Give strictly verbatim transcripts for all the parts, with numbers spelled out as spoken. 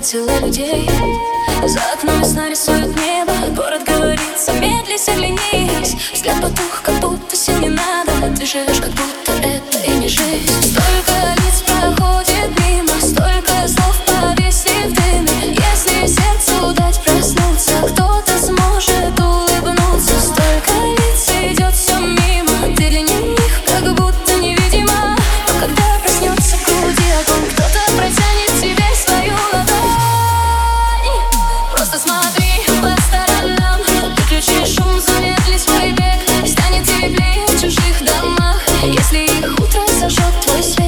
тела людей. За окном весна рисует небо, город говорит: замедлись, оглянись. Взгляд потух, как будто сил не надо. Ты живешь, как будто это и не жизнь. Столько лиц проходит мимо, столько слов повисли в дыме. Если сердцу дать проснуться, кто-то сможет улыбнуться. Столько лиц идет все мимо, ты для них как будто невидима. Но когда проснется в груди огонь, кто-то протянет тебе свою ладонь. Просто смотри по сторонам, выключи шум, замедли свой бег. Станет теплее в чужих домах, если их утро зажжет твой свет.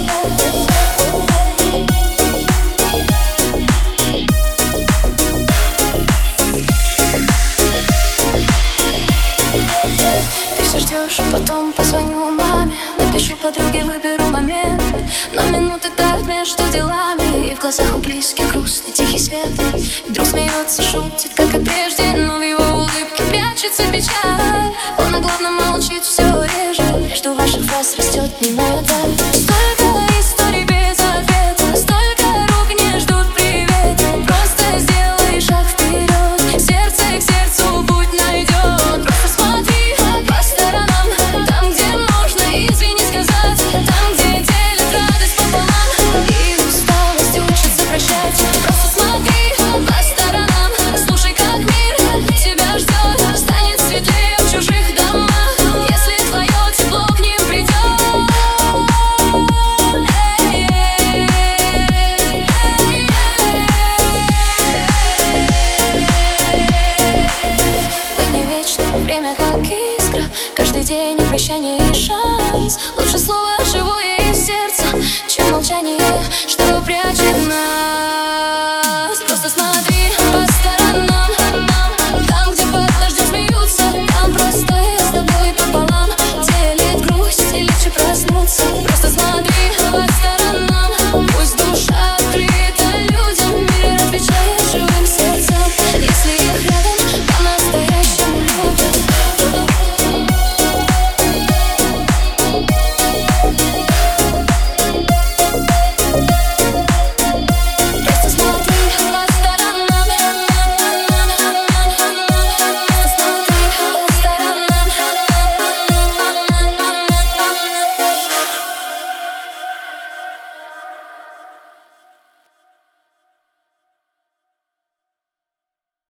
Ты все ждешь, потом позвоню маме, напишу подруге, выберу момент. Но минуты тают между делами, и в глазах у близких грустный тихий свет. И вдруг смеется, шутит, как и прежде, но в его улыбке прячется печаль. Он о главном молчит все реже, между ваших фраз растет немая даль. Столько историй без ответа, столько рук не ждут привета. Просто сделай шаг вперед, сердце к сердцу путь найдет. Просто смотри по сторонам, там, где можно извини сказать, там, где делят радость пополам и усталость учится прощать. Просто смотри по сторонам, слушай, как мир тебя ждет. Станет светлее в чужих домах, если твое тепло к ним придет. Мы не вечны, время как искра, каждый день и прощание.